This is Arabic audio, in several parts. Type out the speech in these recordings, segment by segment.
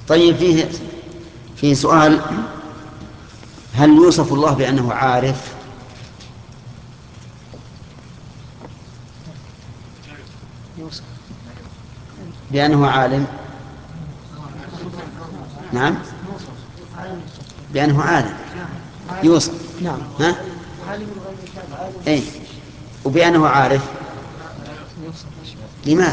طيب فيه سؤال: هل يوصف الله بأنه عارف؟ يوصف بأنه عالم؟ نعم، بأنه عالم يوصف. نعم. ها؟ أي، وبأنه عارف لماذا؟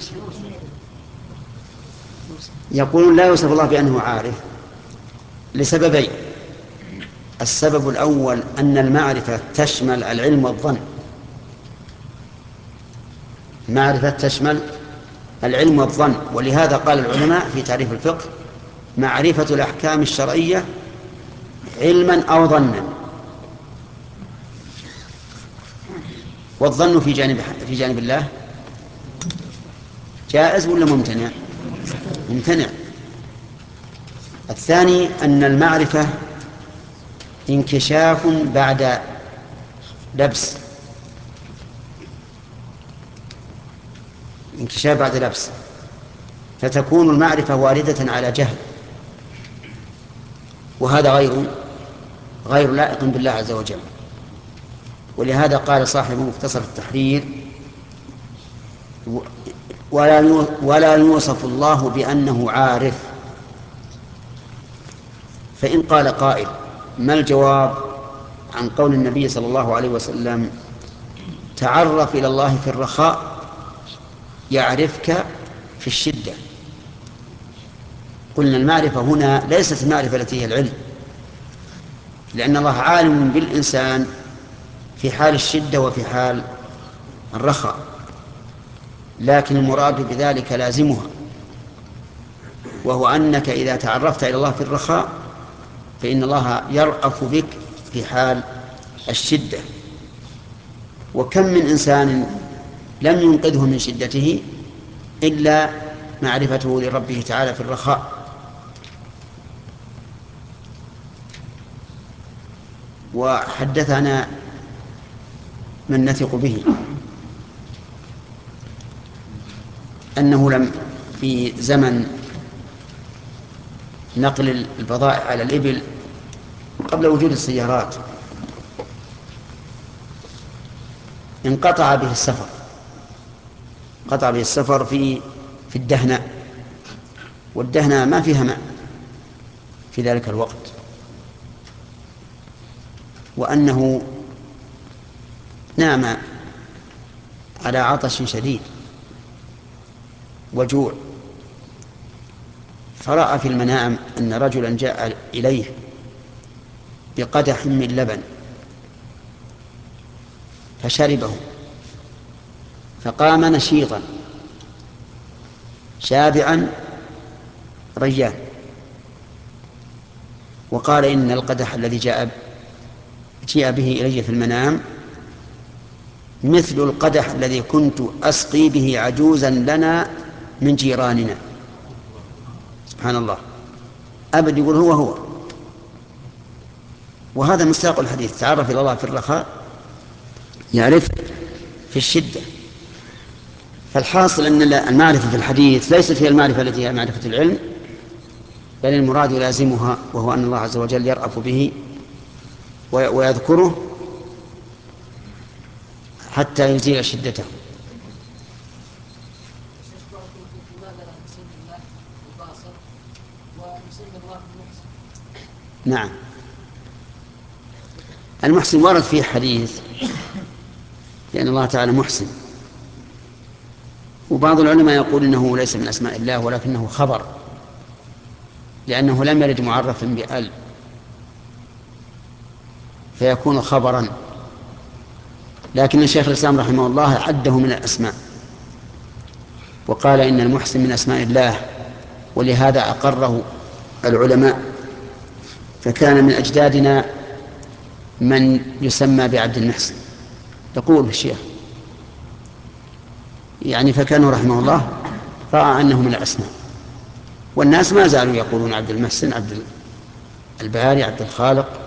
يقولون لا يوصف الله بأنه عارف لسببين: السبب الأول أن المعرفة تشمل العلم والظن، المعرفة تشمل العلم والظن، ولهذا قال العلماء في تعريف الفقه: معرفة الأحكام الشرعية علما أو ظنا. والظن في جانب الله جائز ولا ممتنع؟ ممتنع. الثاني أن المعرفة انكشاف بعد لبس، انكشاف بعد لبس، فتكون المعرفة واردة على جهل، وهذا غير لائق بالله عز وجل. ولهذا قال صاحب مختصر التحرير: ولا يوصف الله بأنه عارف. فإن قال قائل: ما الجواب عن قول النبي صلى الله عليه وسلم: تعرف إلى الله في الرخاء يعرفك في الشدة؟ قلنا المعرفة هنا ليست المعرفة التي هي العلم، لأن الله عالم بالإنسان في حال الشدة وفي حال الرخاء، لكن المراد بذلك لازمها، وهو أنك إذا تعرفت إلى الله في الرخاء فإن الله يرأف بك في حال الشدة. وكم من إنسان لم ينقذه من شدته إلا معرفته لربه تعالى في الرخاء. وحدثنا من نثق به أنه لم في زمن نقل البضائع على الإبل قبل وجود السيارات انقطع به السفر، قطع به السفر في الدهنة، والدهنة ما فيها ماء في ذلك الوقت، وأنه نام على عطش شديد وجوع، فرأى في المنام أن رجلا جاء إليه بقدح من لبن فشربه، فقام نشيطا شابعا ريان، وقال: إن القدح الذي جاء به إلي في المنام مثل القدح الذي كنت أسقي به عجوزا لنا من جيراننا. سبحان الله، أبد يقول هو. وهذا مصداق الحديث: تعرف إلى الله في الرخاء يعرفك في الشدة. فالحاصل أن المعرفة في الحديث ليست هي المعرفة التي هي معرفة العلم، بل المراد لازمها، وهو أن الله عز وجل يرأف به ويذكره حتى يزيل شدته. نعم، المحسن ورد فيه حديث، لأن الله تعالى محسن. وبعض العلماء يقول إنه ليس من أسماء الله ولكنه خبر، لأنه لم يرد معرفا بأل، فيكون خبرا. لكن الشيخ الإسلام رحمه الله عده من الأسماء، وقال إن المحسن من أسماء الله، ولهذا أقره العلماء. فكان من أجدادنا من يسمى بعبد المحسن، يقول الشيخ يعني، فكانوا رحمه الله رأى أنه من الأسماء، والناس ما زالوا يقولون عبد المحسن، عبد الباري، عبد الخالق،